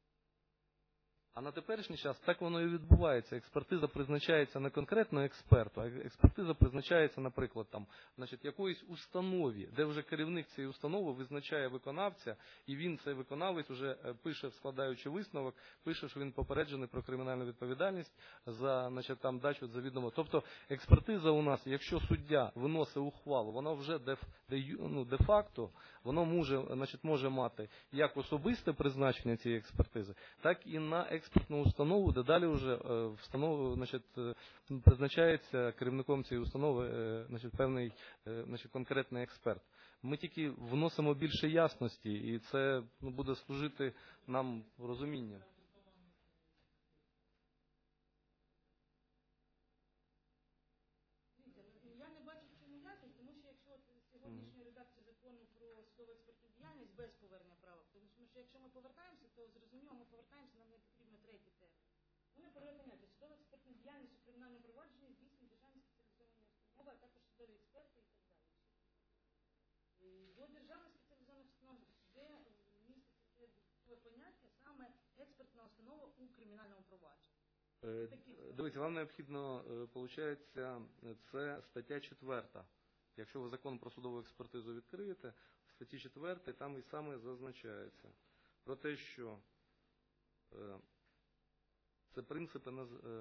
[SPEAKER 8] А на теперішній час так воно і відбувається. Експертиза призначається не конкретно експерту, а експертиза призначається, наприклад, там, значить, якоїсь установі, де вже керівник цієї установи визначає виконавця, і він, цей виконавець, вже пише, складаючи висновок, пише, що він попереджений про кримінальну відповідальність за, значить, там, дачу завідомо. Тобто експертиза у нас, якщо суддя виносить ухвалу, вона вже де-факто, воно може мати як особисте призначення цієї експертизи, так і на експертну установу, де далі вже призначається керівником цієї установи певний конкретний експерт. Ми тільки вносимо більше ясності, і це буде служити нам розумінням.
[SPEAKER 1] Я не бачу в цьому ясність, тому що якщо сьогоднішня редакція закону про судову експертну діяльність без повернення права, тому що якщо ми повертаємося, то зрозуміло, ми повертаємося, нам не потрібно третій термін. Вони поняття судова експертна діяльність у кримінальному провадженні здійснює державні спеціалізовані установи, а також судові експерти і так далі. До державних спеціалізованих установ, де міститься це поняття саме експертна установа у кримінальному провадженні.
[SPEAKER 8] Дивіться, вам необхідно, виходить, це стаття 4. Якщо ви закон про судову експертизу відкриєте, в статті 4 там і саме зазначається про те, що це принципи,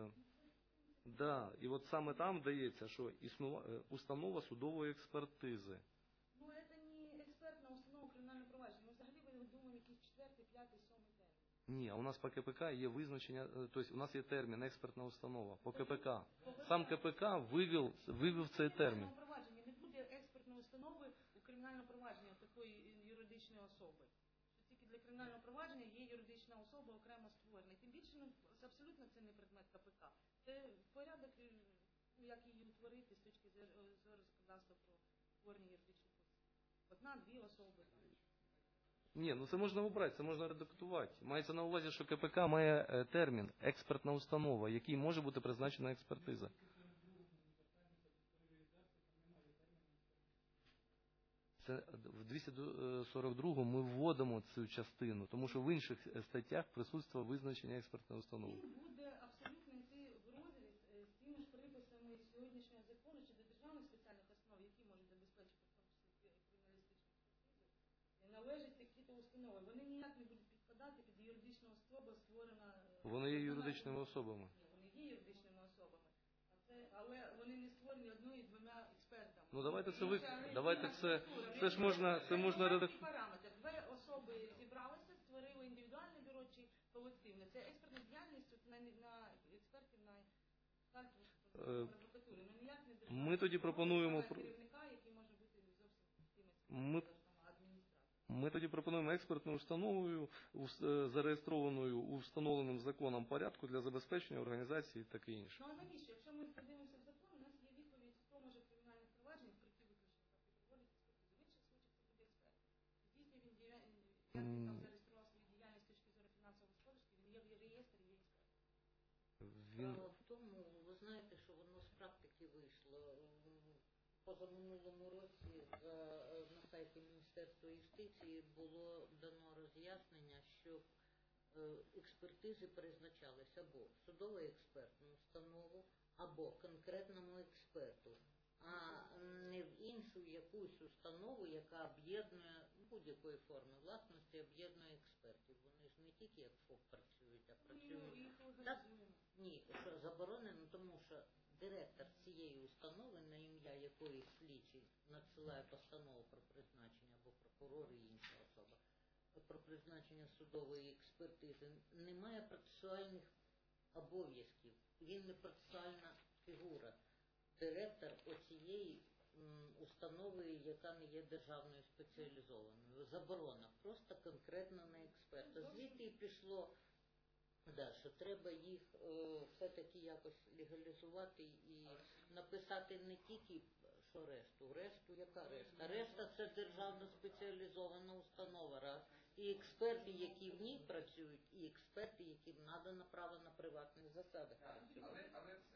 [SPEAKER 8] і от саме там дається, що установа судової експертизи.
[SPEAKER 1] Ну, це не експертна установа кримінального провадження. Ми взагалі думаємо якийсь 4, 5, 7 термін.
[SPEAKER 8] Ні, а у нас по КПК є визначення, тобто у нас є термін експертна установа по КПК. Сам КПК вивів цей термін.
[SPEAKER 1] В провадженні не буде експертної установи у кримінальному провадженні такої юридичної особи. Тільки для кримінального провадження є юридична особа окремо створена. Тим більше, абсолютно це не предмет КПК. Це порядок, як її утворити з точки зору законодавства про створення юридичних осіб. Одна-дві особи.
[SPEAKER 8] Ні, це можна обрати, це можна редактувати. Мається на увазі, що КПК має термін експертна установа, який може бути призначена експертиза. Це в 242 ми вводимо цю частину, тому що в інших статтях присутствує визначення експертної установи.
[SPEAKER 1] Він буде абсолютно йти в розріз з тими ж приписами сьогоднішнього закону щодо державних спеціальних основ, які можуть забезпечити криміналістичну експертизу. Належать такі-то установи. Вони ніяк не будуть підпадати під юридичну особу, створена...
[SPEAKER 8] Вони є юридичними особами.
[SPEAKER 1] Вони є юридичними особами. Але вони не створені одною і двома експертами.
[SPEAKER 8] Ну давайте це ж можна редактувати.
[SPEAKER 1] Параметр. Дві особи зібралися, створили індивідуальне бюро чи колективне. Це експертна діяльність на експертів на адвокатурі. Ну ніяк не держава.
[SPEAKER 8] Ми тоді пропонуємо
[SPEAKER 1] керівника, який може бути зовсім адміністратор.
[SPEAKER 8] Ми тоді пропонуємо експертну установу, зареєстрованою у встановленому законом порядку для забезпечення організації і таке інше.
[SPEAKER 1] Ну а навіщо? Якщо ми подивимося в закон, у нас є відповідь, хто може в кримінальних провадженнях прийти виключно проводити експертизу. В інших случаях це буде експерт. Здійснює він діяльність, як він там зареєстрував свою діяльність з точки зору фінансово-господарської, він є в реєстрі, є експерт.
[SPEAKER 11] Справа в тому, ви знаєте, що воно з практики вийшло. Позаминулому році на сайті Міністерства юстиції було дано роз'яснення, що експертизи призначались або судову експертну установу, або конкретному експерту, а не в іншу якусь установу, яка об'єднує будь-якої форми власності, об'єднує експертів. Вони ж не тільки як ФОП працюють, а працюють. Так, ні, що заборонено, тому що директор цієї установи, на ім'я якої слідчий надсилає постанову про призначення, або прокурор і інша особа, про призначення судової експертизи, не має процесуальних обов'язків він не процесуальна фігура. Директор оцієї установи, яка не є державною спеціалізованою. Заборона просто конкретно на експерта. Звідти і пішло, що треба їх все-таки якось легалізувати і написати не тільки, що решту. Решту яка решта? Решта – це державно спеціалізована установа, раз. І експерти, які в ній працюють, і експерти, яким надано право на приватних засадах працюють.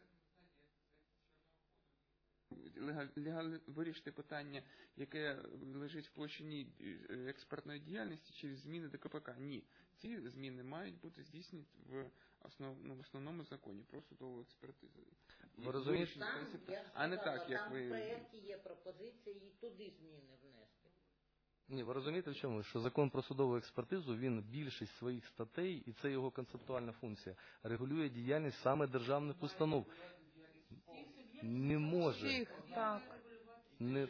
[SPEAKER 10] Вирішити питання, яке лежить в площині експертної діяльності через зміни до КПК. Ні. Ці зміни мають бути здійснені в основному законі про судову експертизу.
[SPEAKER 11] Ви розумієте? А не так, як ви... Там в проєкті є пропозиція і туди зміни внести.
[SPEAKER 8] Ні, ви розумієте в чому? Що закон про судову експертизу, він більшість своїх статей, і це його концептуальна функція, регулює діяльність саме державних установ. Не може.
[SPEAKER 6] Всіх, так.
[SPEAKER 8] Не...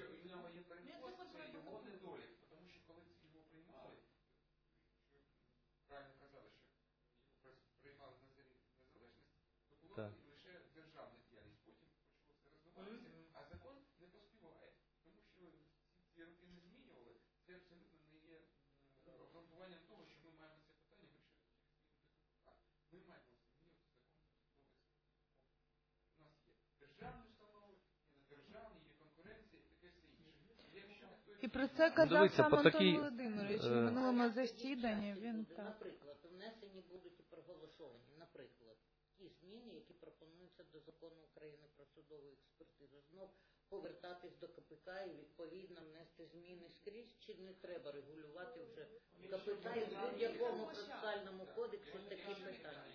[SPEAKER 8] Так.
[SPEAKER 10] Лише державна діяльність, потім почало все розвиватися, а закон не поспіває, тому що ці роки не змінювали, це абсолютно не є обґрунтуванням того, що ми маємо це питання вирішити через зміни до КПК. Ми маємо змінювати закон про судову експертизу. У нас є державні установи, є недержавні, є конкуренція і таке все інше.
[SPEAKER 6] І про це казав сам Антон Володимирович в минулому засіданні.
[SPEAKER 11] Наприклад, внесені будуть і проголосовані, наприклад, ті зміни, які пропонуються до закону України про судову експертизу. Знов повертатись до КПК і відповідно внести зміни скрізь, чи не треба регулювати вже в КПК і в будь-якому процесуальному кодексі такі питання.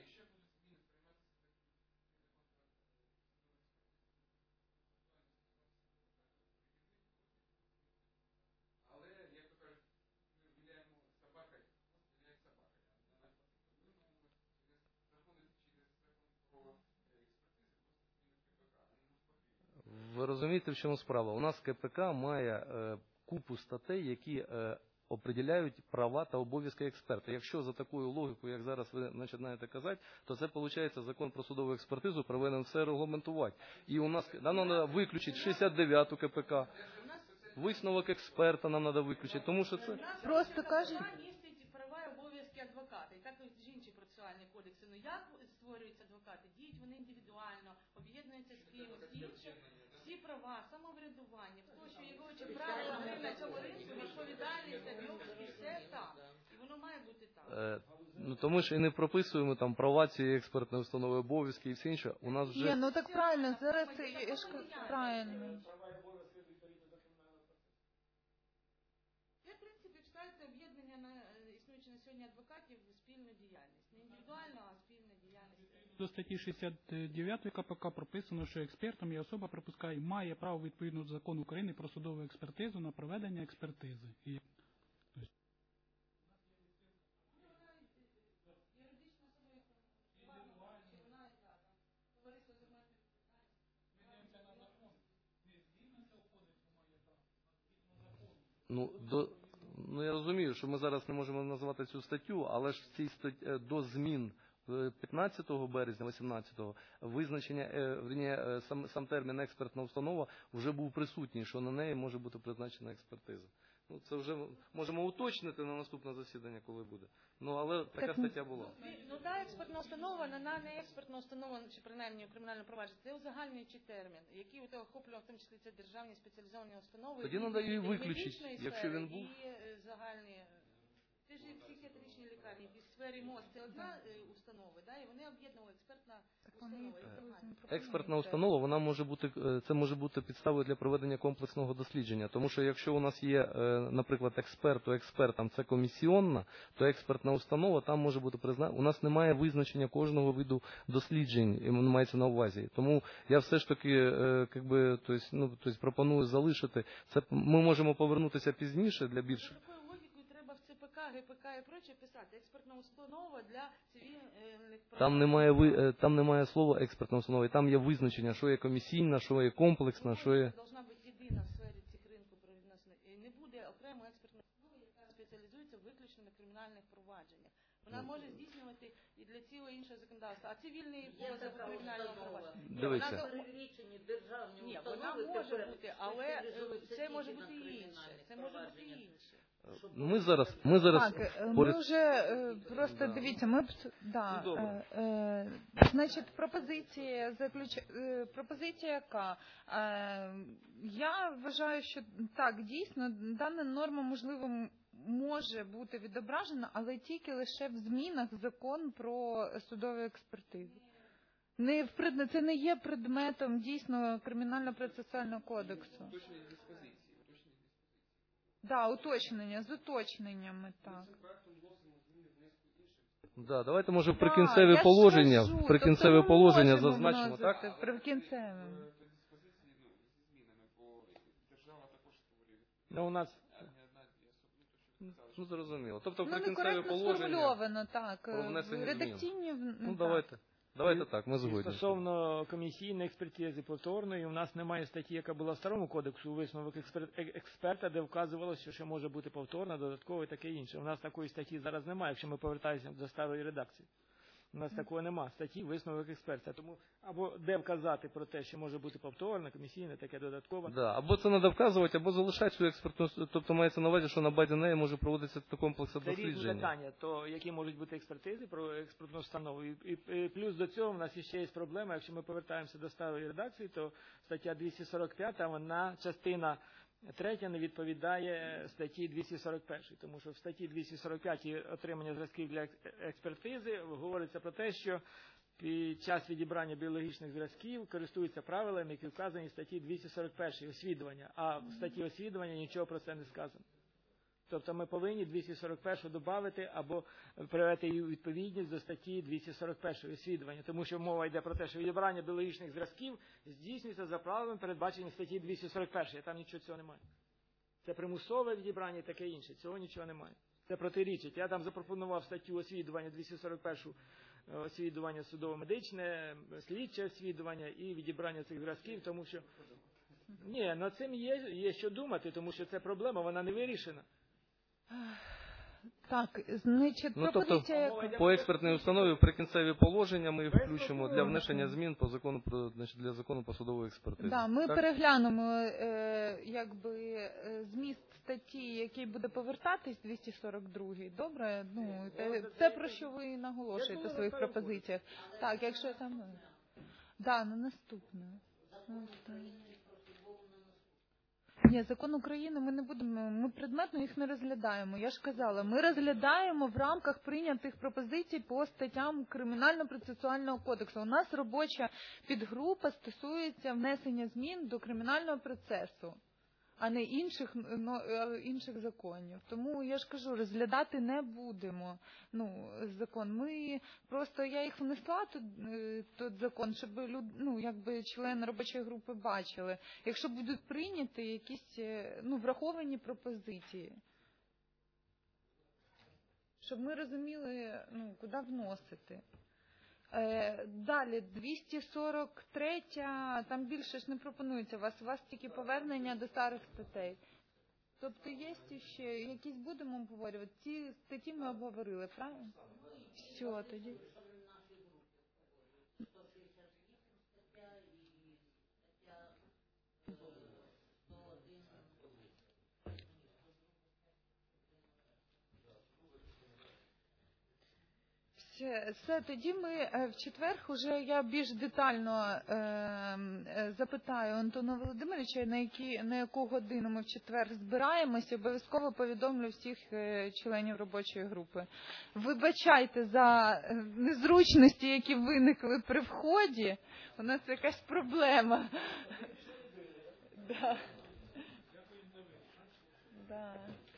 [SPEAKER 8] Ви розумієте, в чому справа? У нас КПК має купу статей, які определяють права та обов'язки експерта. Якщо за такою логікою, як зараз ви починаєте казати, то це, виходить, закон про судову експертизу повинен все регламентувати. І у нас нам треба виключити 69-ту КПК, висновок експерта нам треба виключити, тому що це...
[SPEAKER 6] Просто кажуть...
[SPEAKER 1] Права і обов'язки адвоката. І так ось інші процесуальні кодекси. Ну як створюються адвокати? Діють вони індивідуально, об'єднуються з кимось, інші. Всі права, самоврядування, хто що його чи правила на цьому ринку, відповідальність, обов'язки, все так. І воно має бути так.
[SPEAKER 8] Ну, тому що і не прописуємо там права цієї експертної установи, обов'язки і все інше. У нас вже...
[SPEAKER 6] Ні, ну так правильно, зараз правильно.
[SPEAKER 1] Це, в принципі, вважається об'єднання на існуючі на сьогодні адвокатів в спільну діяльність. Не індивідуально, а спільна діяльність.
[SPEAKER 7] До статті 69 КПК прописано, що експертом є особа, припускає, має право відповідно до закону України про судову експертизу на проведення експертизи.
[SPEAKER 8] Ну, я розумію, що ми зараз не можемо назвати цю статтю, але ж в цій статті до змін 15 березня, 18-го, визначення, сам термін експертна установа вже був присутній, що на неї може бути призначена експертиза. Ну, це вже можемо уточнити на наступне засідання, коли буде. Ну, але така стаття була.
[SPEAKER 1] Ну, та експертна установа, не експертна установа, чи принаймні кримінальне провадження, це узагальнюючий термін, який охоплював в тому числі це державні спеціалізовані установи.
[SPEAKER 8] Тоді треба її виключити, якщо він був.
[SPEAKER 1] І загальні, це ж психіатричні лікарні, в сфері МОЗ, це одна установа, да, і вони об'єднували експертна установа.
[SPEAKER 8] Експертна установа, вона може бути, це може бути підставою для проведення комплексного дослідження, тому що якщо у нас є, наприклад, експертом це комісіонна, то експертна установа там може бути призначена. У нас немає визначення кожного виду досліджень, і мається на увазі. Тому я все ж таки, пропоную залишити. Це ми можемо повернутися пізніше для більших.
[SPEAKER 1] ГПК і прочее писати. Експертна установа для цивільних прав.
[SPEAKER 8] Там немає слова експертна установа, і там є визначення, що є комісійна, що є комплексна, що є...
[SPEAKER 1] Должна бути єдина в сфері цих ринку правовідносин. Не буде окремо експертної установи, яка спеціалізується базується виключно на кримінальних провадженнях. Вона може здійснювати і для цілого іншого законодавства. А цивільний позов кримінального провадження.
[SPEAKER 8] Дивіться.
[SPEAKER 11] Перелічені державні
[SPEAKER 1] Ні,
[SPEAKER 11] установи
[SPEAKER 1] вона може
[SPEAKER 11] тепер
[SPEAKER 1] бути, але
[SPEAKER 11] спеціалізуються
[SPEAKER 1] це може
[SPEAKER 11] тільки
[SPEAKER 1] бути
[SPEAKER 11] на
[SPEAKER 1] і інше.
[SPEAKER 11] кримінальних
[SPEAKER 1] Це може бути і
[SPEAKER 11] провадженнях.
[SPEAKER 1] інше.
[SPEAKER 8] Ми зараз
[SPEAKER 6] Так,
[SPEAKER 8] поряд-
[SPEAKER 6] ми вже просто
[SPEAKER 8] Да.
[SPEAKER 6] дивіться, ми
[SPEAKER 8] Ну, добре.
[SPEAKER 6] значить, пропозиція яка? Я вважаю, що так, дійсно, дана норма, можливо, може бути відображена, але тільки лише в змінах в закон про судові експертизи. Це не є предметом дійсно кримінально-процесуального кодексу. Да, уточнення, з уточненнями, так.
[SPEAKER 8] Да, давайте, може,
[SPEAKER 6] Я
[SPEAKER 8] прикінцеві
[SPEAKER 6] ж
[SPEAKER 8] положення,
[SPEAKER 6] кажу,
[SPEAKER 8] прикінцеві
[SPEAKER 6] тобто ми
[SPEAKER 8] положення
[SPEAKER 6] можемо
[SPEAKER 8] зазначимо, так?
[SPEAKER 6] вносити Прикінцевим.
[SPEAKER 8] Ну, у нас зрозуміло. Тобто прикінцеві
[SPEAKER 6] Некоректно
[SPEAKER 8] положення
[SPEAKER 6] сформульовано, так.
[SPEAKER 8] про внесення змін.
[SPEAKER 6] Редакційні,
[SPEAKER 8] Ну,
[SPEAKER 6] так.
[SPEAKER 8] давайте так, ми згодні.
[SPEAKER 12] Стосовно комісійної експертизи повторної, у нас немає статті, яка була в старому кодексу, висновок експерта, де вказувалося, що може бути повторна, додаткова і таке інше. У нас такої статті зараз немає, якщо ми повертаємося до старої редакції. У нас такого немає. Статті висновок експерта. Тому або де вказати про те, що може бути повторна, комісійна, таке додаткове.
[SPEAKER 8] Да, або це треба вказувати, або залишати цю експертну, тобто мається на увазі, що на базі неї може проводитися комплексне
[SPEAKER 12] Це різні
[SPEAKER 8] дослідження.
[SPEAKER 12] питання, то які можуть бути експертизи про експертну установу. І плюс до цього в нас ще є проблема, якщо ми повертаємося до старої редакції, то стаття 245, вона частина 3 не відповідає статті 241, тому що в статті 245 отримання зразків для експертизи говориться про те, що під час відібрання біологічних зразків користуються правилами, які вказані в статті 241 освідування, а в статті освідування нічого про це не сказано. Тобто ми повинні 241 додати або привести її у відповідність до статті 241 освідування, тому що мова йде про те, що відібрання біологічних зразків здійснюється за правилами, передбачені в статті 241, там нічого цього немає. Це примусове відібрання і таке інше, цього нічого немає. Це протирічить. Я там запропонував статтю освідування 241 освідування судово-медичне, слідче освідування і відібрання цих зразків, тому що над цим є що думати, тому що це проблема, вона не вирішена.
[SPEAKER 6] Так, значить, пропозиція яка?
[SPEAKER 8] По експертній установі прикінцеві положення ми включимо для внесення змін по закону про, для закону по судовій експертизі.
[SPEAKER 6] Да, ми
[SPEAKER 8] так?
[SPEAKER 6] переглянемо зміст статті, який буде повертатись 242-й. Добре? Те, про що ви наголошуєте в своїх пропозиціях. Так, якщо там... Да, на наступне. Ні, закон України ми не будемо, ми предметно їх не розглядаємо. Я ж казала, ми розглядаємо в рамках прийнятих пропозицій по статтям Кримінально-процесуального кодексу. У нас робоча підгрупа стосується внесення змін до кримінального процесу, а не інших законів. Тому, я ж кажу, розглядати не будемо закон. Я їх внесла, тут закон, щоб члени робочої групи бачили. Якщо будуть прийняті якісь враховані пропозиції, щоб ми розуміли, куди вносити. Далі, 243, там більше ж не пропонується у вас тільки повернення до старих статей. Тобто є ще якісь будемо обговорювати? Ці статті ми обговорили, правильно? Все, тоді. Все, тоді ми в четвер я більш детально запитаю Антона Володимировича, на яку годину ми в четвер збираємося, обов'язково повідомлю всіх членів робочої групи. Вибачайте за незручності, які виникли при вході, у нас якась проблема. Да.